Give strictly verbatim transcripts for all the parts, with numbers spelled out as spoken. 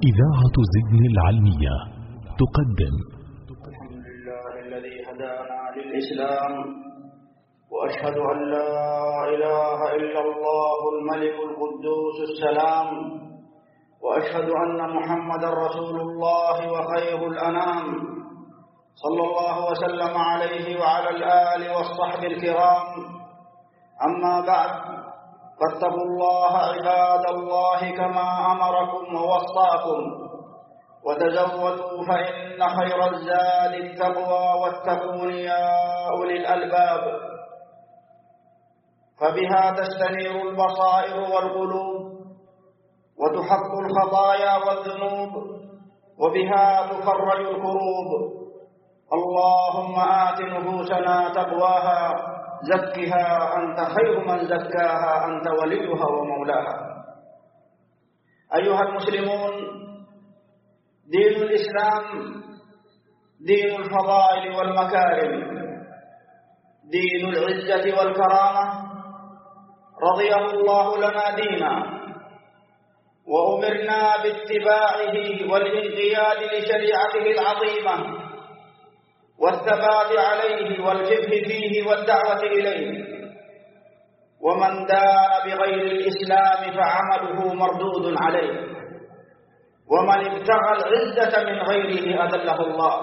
إذاعة زدن العلمية تقدم. الحمد لله الذي هدانا للإسلام، وأشهد أن لا إله إلا الله الملك القدوس السلام، وأشهد أن محمدا رسول الله وخير الأنام، صلى الله وسلم عليه وعلى الآل والصحب الكرام. أما بعد، فاتقوا الله عباد الله كما أمركم ووصاكم، وتزودوا فإن خير الزاد التقوى واتقون يا أولي الألباب، فبها تستنير البصائر والقلوب، وتحط الخطايا والذنوب، وبها تفرج الكروب. اللهم آت نفوسنا تقواها، زكها أنت خير من زكاها، أنت وليها ومولاها. أيها المسلمون، دين الإسلام دين الفضائل والمكارم، دين العزة والكرامة، رضيه الله لنا دينا، وأمرنا باتباعه والانقياد لشريعته العظيمة، والثبات عليه والجد فيه والدعوة إليه. ومن دان بغير الإسلام فعمله مردود عليه، ومن ابتغى العزة من غيره أذله الله.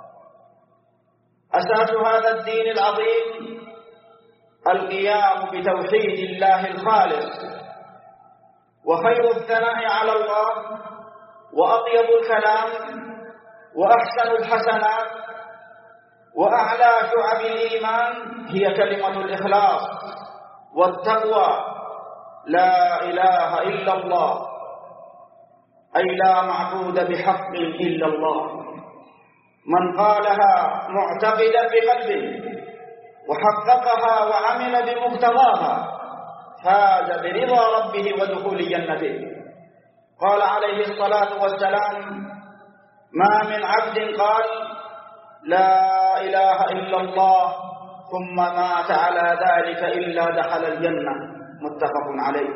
أساس هذا الدين العظيم القيام بتوحيد الله الخالص، وخير الثناء على الله وأطيب الكلام وأحسن الحسنات وأعلى شعب الإيمان هي كلمة الإخلاص والتقوى، لا إله إلا الله، أي لا معبود بحق إلا الله. من قالها معتقدا بقلبه وحققها وعمل بمقتضاها فاز برضا ربه ودخول جنته. قال عليه الصلاة والسلام: ما من عبد قال لا إله إلا الله ثم مات على ذلك إلا دخل الجنة، متفق عليه.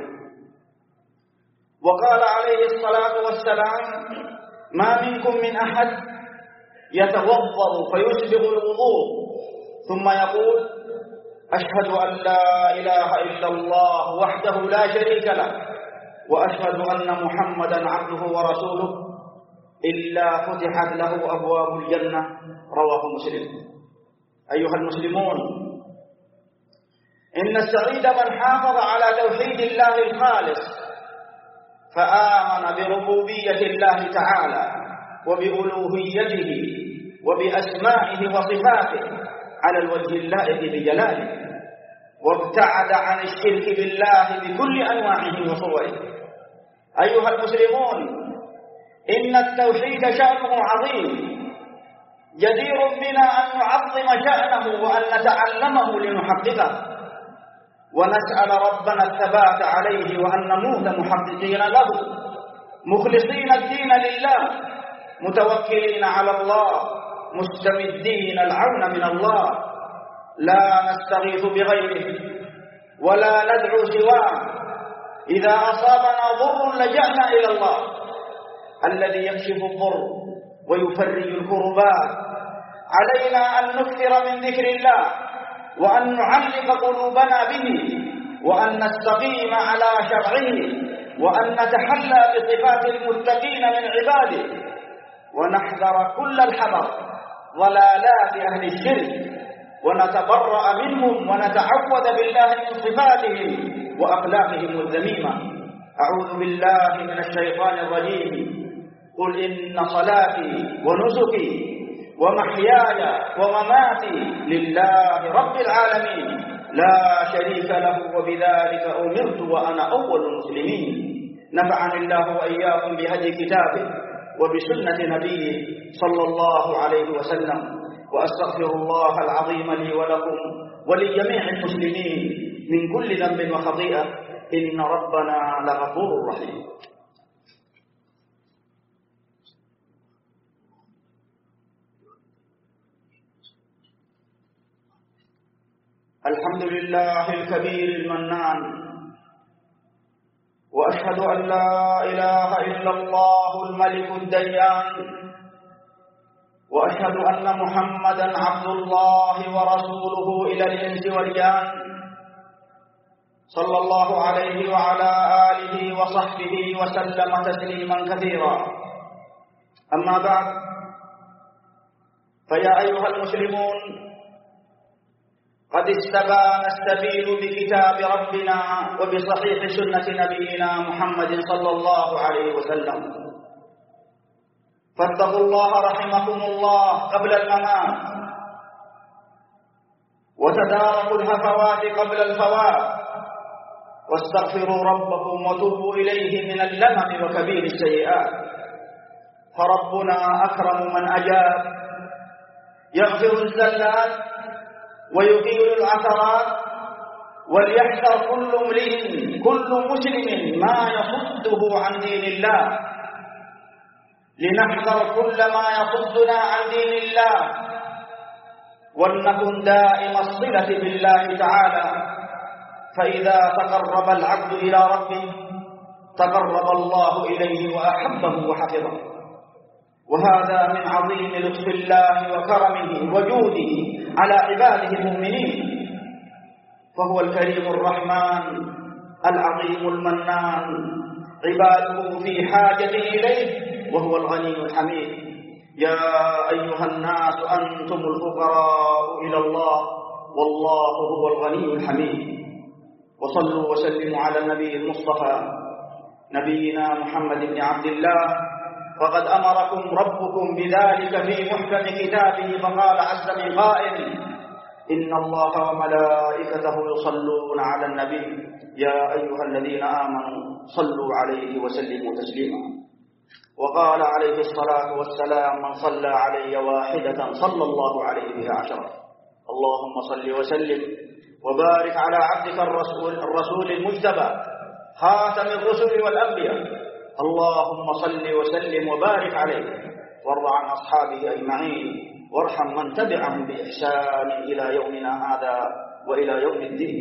وقال عليه الصلاة والسلام: ما منكم من أحد يتوضأ فيسبغ الوضوء ثم يقول: أشهد أن لا إله إلا الله وحده لا شريك له، وأشهد أن محمدا عبده ورسوله، إلا فتحت له أبواب الجنة. رواه مسلم. أيها المسلمون، إن السعيد من حافظ على توحيد الله الخالص، فآمن بربوبية الله تعالى وبألوهيته وبأسمائه وصفاته على الوجه اللائق بجلاله، وابتعد عن الشرك بالله بكل أنواعه وصوره. أيها المسلمون، إن التوحيد شأنه عظيم، جدير بنا أن نعظم شأنه وأن نتعلمه لنحققه، ونسأل ربنا الثبات عليه، وأن نموت محققين له، مخلصين الدين لله، متوكلين على الله، مستمدين العون من الله، لا نستغيث بغيره ولا ندعو سواه. إذا أصابنا ضر لجأنا إلى الله الذي يكشف الضر ويفرج الكربات. علينا أن نكثر من ذكر الله، وأن نعلق قلوبنا به، وأن نستقيم على شرعه، وأن نتحلى بصفات المتقين من عباده، ونحذر كل الحذر ضلالات أهل الشرك، ونتبرأ منهم، ونتعوذ بالله من صفاتهم وأخلاقهم الذميمة. أعوذ بالله من الشيطان الرجيم. قل إن صلاتي ونسكي ومحياي ومماتي لله رب العالمين لا شريك له، وبذلك أمرت وأنا أول المسلمين. نفعني الله وإياكم بهدي كتابه وبسنة نبيه صلى الله عليه وسلم، وأستغفر الله العظيم لي ولكم ولجميع المسلمين من كل ذنب وخطيئة، إن ربنا لغفور رحيم. الحمد لله الكبير المنان، وأشهد أن لا إله إلا الله الملك الديان، وأشهد أن محمدا عبد الله ورسوله إلى الإنس والجان، صلى الله عليه وعلى آله وصحبه وسلم تسليما كثيرا. أما بعد، فيا أيها المسلمون، قد استبان السبيل بكتاب ربنا وبصحيح سنة نبينا محمد صلى الله عليه وسلم، فاتقوا الله رحمكم الله قبل الممات، وتداركوا الهفوات قبل الفوات، واستغفروا ربكم وتوبوا إليه من اللمم وكبير السيئات، فربنا أكرم من أجاب، يغفر الزلات ويقيل العثرات. وليحذر كل امرئ كل مسلم ما يصده عن دين الله، لنحذر كل ما يصدنا عن دين الله، ولنكن دائم الصلة بالله تعالى، فإذا تقرب العبد إلى ربه تقرب الله إليه وأحبه وحفظه. وهذا من عظيم لطف الله وكرمه وجوده على عباده المؤمنين، فهو الكريم الرحمن العظيم المنان، عباده في حاجة إليه وهو الغني الحميد. يا أيها الناس أنتم الفقراء إلى الله والله هو الغني الحميد. وصلوا وسلموا على النبي المصطفى نبينا محمد بن عبد الله، فقد أمركم ربكم بذلك في محكم كتابه، فقال عز من قائل: إن الله وملائكته يصلون على النبي يا أيها الذين آمنوا صلوا عليه وسلموا تسليما. وقال عليه الصلاة والسلام: من صلى علي واحدة صلى الله عليه بها عشرة. اللهم صل وسلم وبارك على عبدك الرسول, الرسول المجتبى خاتم الرسل والأنبياء، اللهم صل وسلم وبارك عليه، وارض عن أصحابه أجمعين، وارحم من تبعهم بإحسان إلى يومنا هذا وإلى يوم الدين.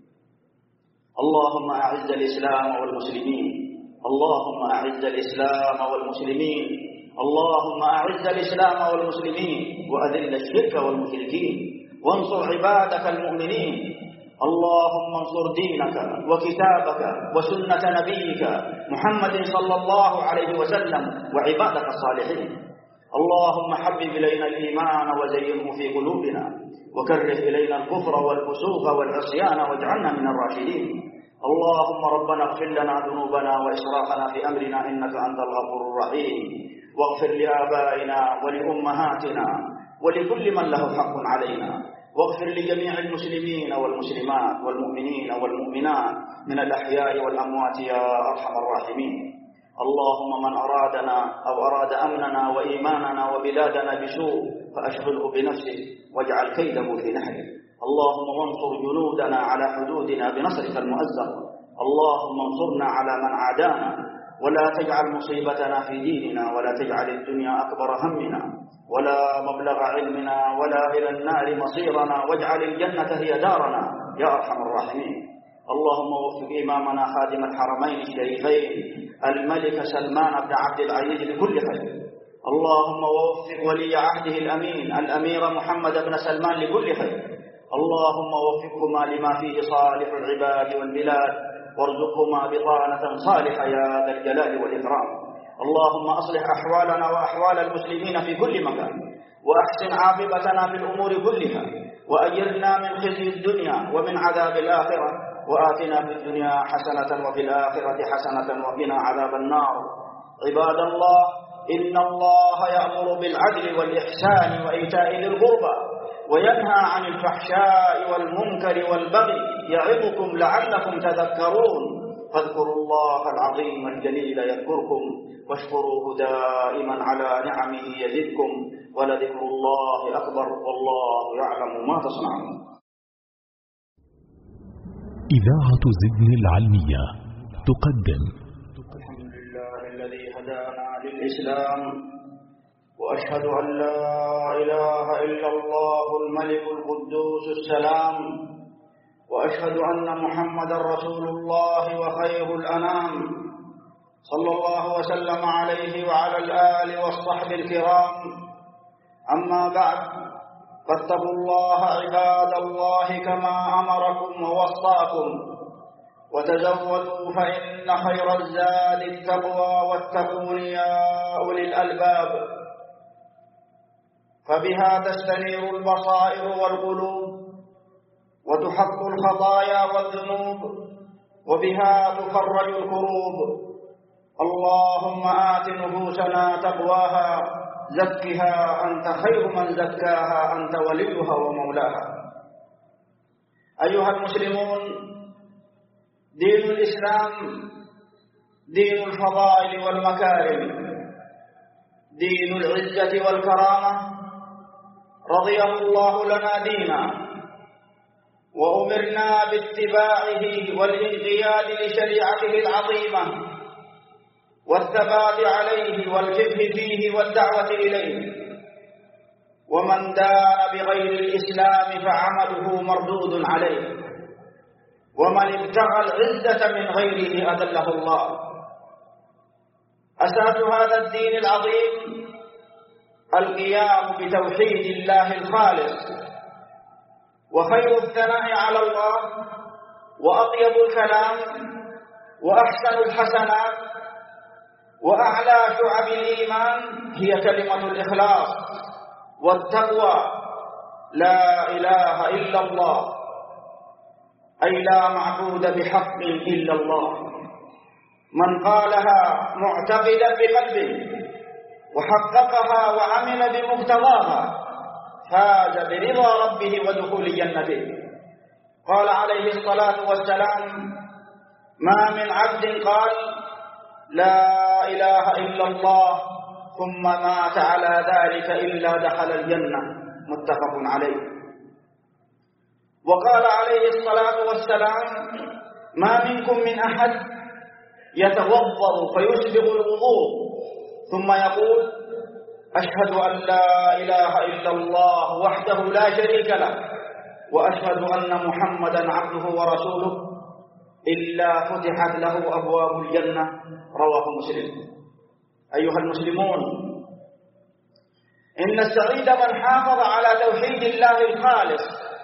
اللهم أعز الإسلام والمسلمين، اللهم أعز الإسلام والمسلمين، اللهم أعز الإسلام والمسلمين، وأذل الشرك والمشركين، وانصر عبادك المؤمنين. اللهم انصر دينك وكتابك وسنة نبيك محمد صلى الله عليه وسلم وعبادك الصالحين. اللهم حبب إلينا الإيمان وزينه في قلوبنا، وكره إلينا الكفر والفسوق والعصيان واجعلنا من الراشدين. اللهم ربنا اغفر لنا ذنوبنا وإسرافنا في أمرنا إنك أنت الغفور الرحيم، واغفر لآبائنا ولأمهاتنا ولكل من له حق علينا، واغفر لجميع المسلمين والمسلمات والمؤمنين والمؤمنات من الأحياء والأموات يا أرحم الراحمين. اللهم من أرادنا أو أراد أمننا وإيماننا وبلادنا بسوء فأشغله بنفسه واجعل كيده في نحره. اللهم وانصر جنودنا على حدودنا بنصرك المؤزر. اللهم انصرنا على من عادانا، ولا تجعل مصيبتنا في ديننا، ولا تجعل الدنيا أكبر همنا ولا مبلغ علمنا ولا إلى النار مصيرنا، واجعل الجنة هي دارنا يا أرحم الراحمين. اللهم وفق إمامنا خادم الحرمين الشريفين الملك سلمان بن عبد العزيز لكل خير. اللهم وفق ولي عهده الأمين الأمير محمد بن سلمان لكل خير. اللهم وفقهما لما فيه صالح العباد والبلاد، وارزقهما بطانة صالحة يا ذا الجلال والإكرام. اللهم أصلح أحوالنا وأحوال المسلمين في كل مكان، وأحسن عاقبتنا في الأمور كلها، وأجرنا من خزي الدنيا ومن عذاب الآخرة، وآتنا في الدنيا حسنة وفي الآخرة حسنة وقنا عذاب النار. عباد الله، إن الله يأمر بالعدل والإحسان وإيتاء ذي القربى، وينهى عن الفحشاء والمنكر والبغي، يعظكم لعلكم تذكرون. فاذكروا الله العظيم الجليل يذكركم، واشكروه دائما على نعمه يزدكم، ولذكر الله أكبر والله يعلم ما تصنعون. إذاعة زدن العلمية تقدم الحمد لله الذي هدانا للإسلام، وأشهد أن لا إله إلا الله الملك القدوس السلام، وأشهد أن محمدا رسول الله وخير الأنام، صلى الله وسلم عليه وعلى الآل والصحب الكرام. أما بعد، فاتقوا الله عباد الله كما أمركم ووصاكم، وتزودوا فإن خير الزاد التقوى، واتقون يا أولي الألباب، فبها تستنير البصائر والقلوب، وتحط الخطايا والذنوب، وبها تفرج الكروب. اللهم آت نفوسنا تقواها، زكها أنت خير من زكاها، أنت وليها ومولاها. أيها المسلمون، دين الإسلام دين الفضائل والمكارم، دين العزة والكرامة، رضيه الله لنا دينا، وأمرنا باتباعه والانقياد لشريعته العظيمة، والثبات عليه والفقه فيه والدعوة إليه. ومن دان بغير الإسلام فعمله مردود عليه، ومن ابتغى العزة من غيره أذله الله. أساس هذا الدين العظيم القيام بتوحيد الله الخالص، وخير الثناء على الله، وأطيب الكلام، وأحسن الحسنات، وأعلى شعب الإيمان هي كلمة الإخلاص والتقوى، لا إله إلا الله، أي لا معبود بحق إلا الله. من قالها معتقدا بقلبه وحققها وعمل بمقتضاها فاز برضا ربه ودخول جنته. قال عليه الصلاة والسلام: ما من عبد قال لا إله إلا الله ثم مات على ذلك إلا دخل الجنة، متفق عليه. وقال عليه الصلاة والسلام: ما منكم من أحد يتوضأ فيسبغ الوضوء ثم يقول: أشهد أن لا إله إلا الله وحده لا شريك له، وأشهد أن محمدا عبده ورسوله، إلا فتحت له أبواب الجنة. رواه مسلم. أيها المسلمون، إن السعيد من حافظ على توحيد الله الخالص،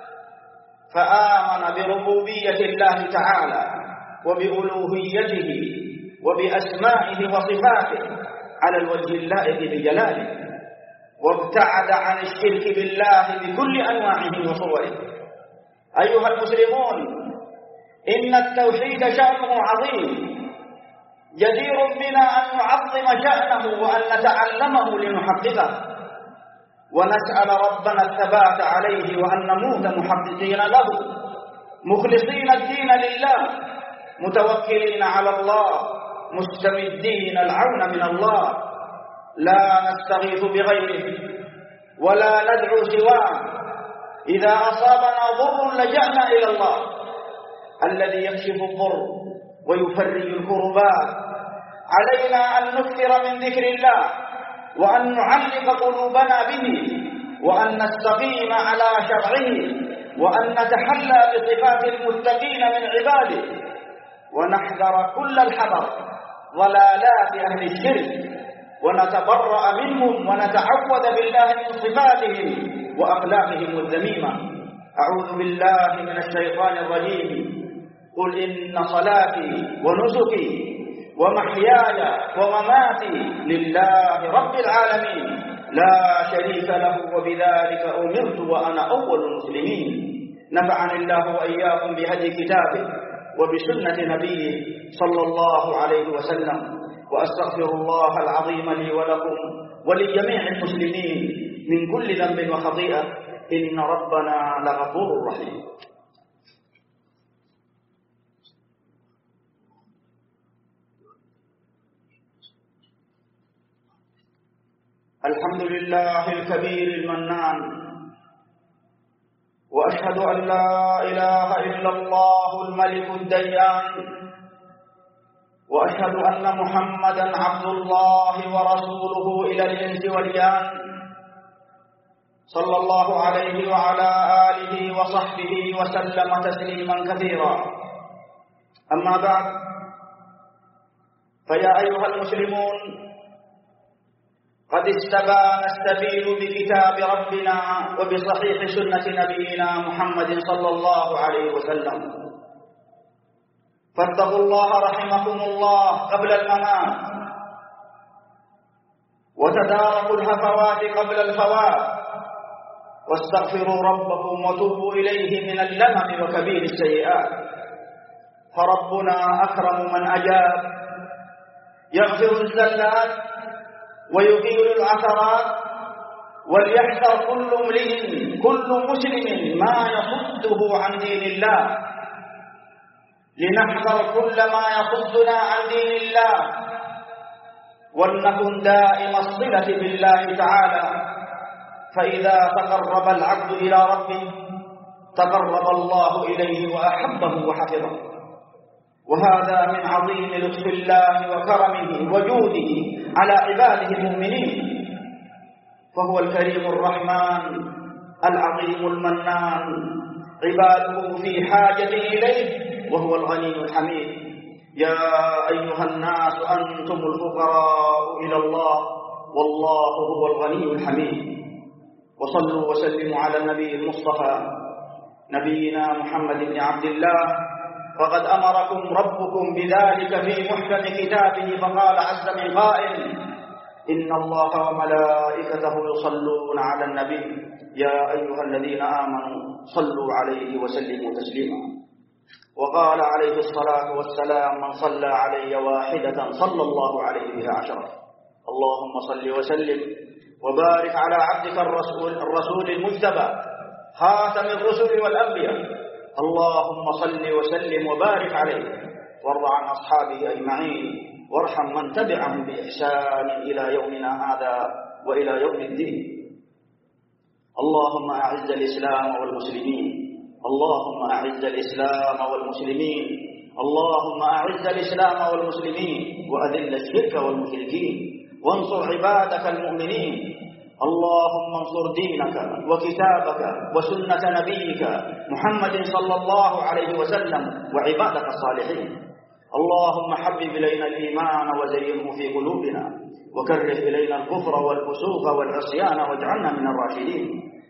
فآمن بربوبية الله تعالى وبألوهيته وبأسمائه وصفاته على الوجه اللائق بجلاله، وابتعد عن الشرك بالله بكل أنواعه وصوره. أيها المسلمون، إن التوحيد شأنه عظيم، جدير بنا أن نعظم شأنه وأن نتعلمه لنحققه، ونسأل ربنا الثبات عليه، وأن نموت محققين له، مخلصين الدين لله، متوكلين على الله، مستمدين العون من الله، لا نستغيث بغيره ولا ندعو سواه. إذا أصابنا ضر لجأنا إلى الله الذي يكشف الضر ويفرج الكربات. علينا أن نكثر من ذكر الله، وأن نعلق قلوبنا به، وأن نستقيم على شرعه، وأن نتحلى بصفات المتقين من عباده، ونحذر كل الحذر ضلالات أهل الشرك، ونتبرأ منهم، ونتعوذ بالله من صفاتهم وأخلاقهم الذميمة. أعوذ بالله من الشيطان الرجيم. قل إن صلاتي ونسكي ومحياي ومماتي لله رب العالمين لا شريك له، وبذلك أمرت وأنا أول المسلمين. نفعني الله وإياكم بهدي كتابه وبسنة نبيه صلى الله عليه وسلم، وأستغفر الله العظيم لي ولكم ولجميع المسلمين من كل ذنب وخطيئة، إن ربنا لغفور رحيم. الحمد لله الكبير المنان، وأشهد أن لا إله إلا الله الملك الديان، وأشهد أن محمدا عبد الله ورسوله إلى الإنس والجان، صلى الله عليه وعلى آله وصحبه وسلم تسليما كثيرا. أما بعد، فيا أيها المسلمون، قد استبان السبيل بكتاب ربنا وبصحيح سنة نبينا محمد صلى الله عليه وسلم، فاتقوا الله رحمكم الله قبل الممات، وتداركوا الهفوات قبل الفوات، واستغفروا ربكم وتوبوا إليه من اللمم وكبير السيئات، فربنا أكرم من أجاب، يغفر الزلات ويقيل العثرات. وليحذر كل امرئ كل مسلم ما يصده عن دين الله، لنحذر كل ما يصدنا عن دين الله، ولنكن دائم الصلة بالله تعالى، فإذا تقرب العبد إلى ربه تقرب الله إليه وأحبه وحفظه. وهذا من عظيم لطف الله وكرمه وجوده على عباده المؤمنين، فهو الكريم الرحمن العظيم المنان، عباده في حاجة إليه وهو الغني الحميد. يا أيها الناس أنتم الفقراء إلى الله والله هو الغني الحميد. وصلوا وسلموا على النبي المصطفى نبينا محمد بن عبد الله، فقد أمركم ربكم بذلك في محكم كتابه، فقال عز من قائل: إن الله وملائكته يصلون على النبي يا أيها الذين آمنوا صلوا عليه وسلموا تسليما. وقال عليه الصلاة والسلام: من صلى علي واحدة صلى الله عليه بها عشرة. اللهم صل وسلم وبارك على عبدك الرسول, الرسول المجتبى خاتم الرسل والأنبياء. اللهم صل وسلم وبارك عليه، وارض عن أصحابه أجمعين، وارحم من تبعهم بإحسان إلى يومنا هذا وإلى يوم الدين. اللهم أعز الإسلام والمسلمين، اللهم أعز الإسلام والمسلمين، اللهم أعز الإسلام والمسلمين، وأذل الشرك والمشركين، وانصر عبادك المؤمنين. اللهم انصر دينك وكتابك وسنة نبيك محمد صلى الله عليه وسلم وعبادك الصالحين. اللهم حبب إلينا الإيمان وزينه في قلوبنا، وكره إلينا الكفر والفسوق والعصيان واجعلنا من الراشدين.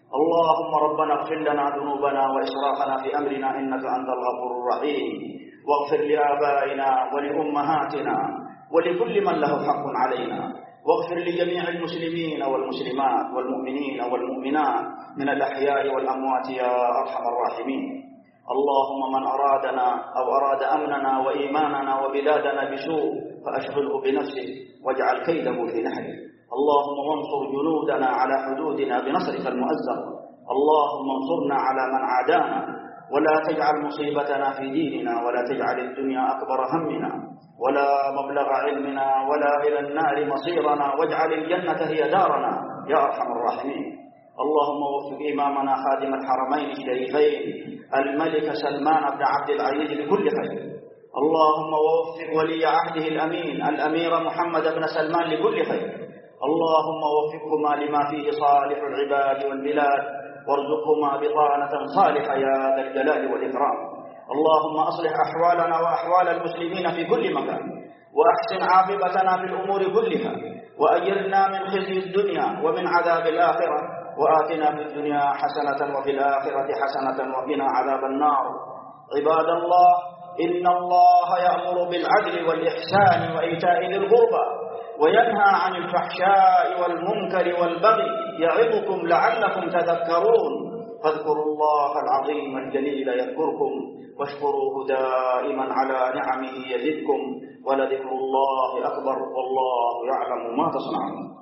اللهم ربنا اغفر لنا ذنوبنا وإسرافنا في أمرنا إنك أنت الغفور الرحيم، واغفر لآبائنا ولأمهاتنا ولكل من له حق علينا، واغفر لجميع المسلمين والمسلمات والمؤمنين والمؤمنات من الأحياء والأموات يا أرحم الراحمين. اللهم من أرادنا أو أراد أمننا وإيماننا وبلادنا بسوء فأشغله بنفسه واجعل كيده في نحره. اللهم وانصر جنودنا على حدودنا بنصرك المؤزر. اللهم انصرنا على من عادانا، ولا تجعل مصيبتنا في ديننا، ولا تجعل الدنيا أكبر همنا ولا مبلغ علمنا ولا إلى النار مصيرنا، واجعل الجنة هي دارنا يا أرحم الراحمين. اللهم وفق إمامنا خادم الحرمين الشريفين الملك سلمان بن عبد العزيز لكل خير. اللهم وفق ولي عهده الأمين الأمير محمد بن سلمان لكل خير. اللهم وفقهما لما فيه صالح العباد والبلاد، وارزقهما بطانة صالحة يا ذا الجلال والإكرام. اللهم أصلح أحوالنا وأحوال المسلمين في كل مكان، وأحسن عاقبتنا في الأمور كلها، وأجرنا من خزي الدنيا ومن عذاب الآخرة، وآتنا في الدنيا حسنة وفي الآخرة حسنة وقنا عذاب النار. عباد الله، إن الله يأمر بالعدل والإحسان وإيتاء ذي القربى، وينهى عن الفحشاء والمنكر والبغي، يعظكم لعلكم تذكرون. فاذكروا الله العظيم الجليل يذكركم، واشكروه دائما على نعمه يزدكم، ولذكر الله أكبر والله يعلم ما تصنعون.